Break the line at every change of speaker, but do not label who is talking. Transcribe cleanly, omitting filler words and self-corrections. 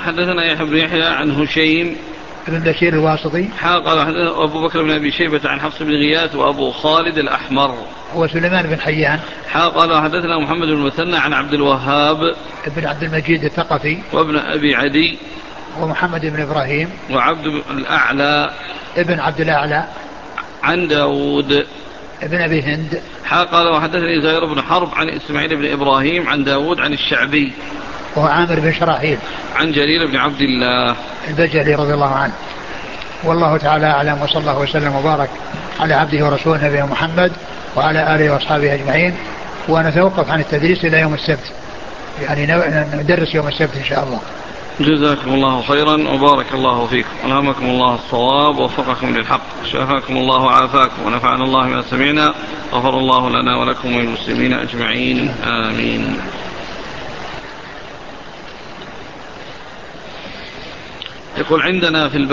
حدثنا يحيى بن يحيى عن هشيم
بن بشير الواسطي.
قال حدثنا أبو بكر بن أبي شيبة عن حفص بن غياث وأبو خالد الأحمر
هو سليمان بن حيان.
قال حدثنا محمد بن المثنى عن عبد الوهاب
ابن عبد المجيد الثقفي
وابن أبي عدي
ومحمد بن إبراهيم
وعبد الأعلى
ابن عبد الأعلى
عن داود
ابن أبي هند.
قال وحدثني زهير بن حرب عن إسماعيل بن إبراهيم عن داود عن الشعبي
وهو عامر بن شراحيل
عن جرير بن عبد الله
البجلي رضي الله عنه. والله تعالى أعلم، وصلى الله وسلم وبارك على عبده ورسوله نبينا محمد وعلى آله وأصحابه أجمعين. ونتوقف عن التدريس إلى يوم السبت، يعني ندرس يوم السبت إن شاء الله.
جزاكم الله خيرا وبارك الله فيكم، ألهمكم الله الصواب ووفقكم للحق، شافاكم الله وعافاكم، ونفعنا الله ما سمعنا، غفر الله لنا ولكم وللمسلمين أجمعين، آمين. يقول عندنا في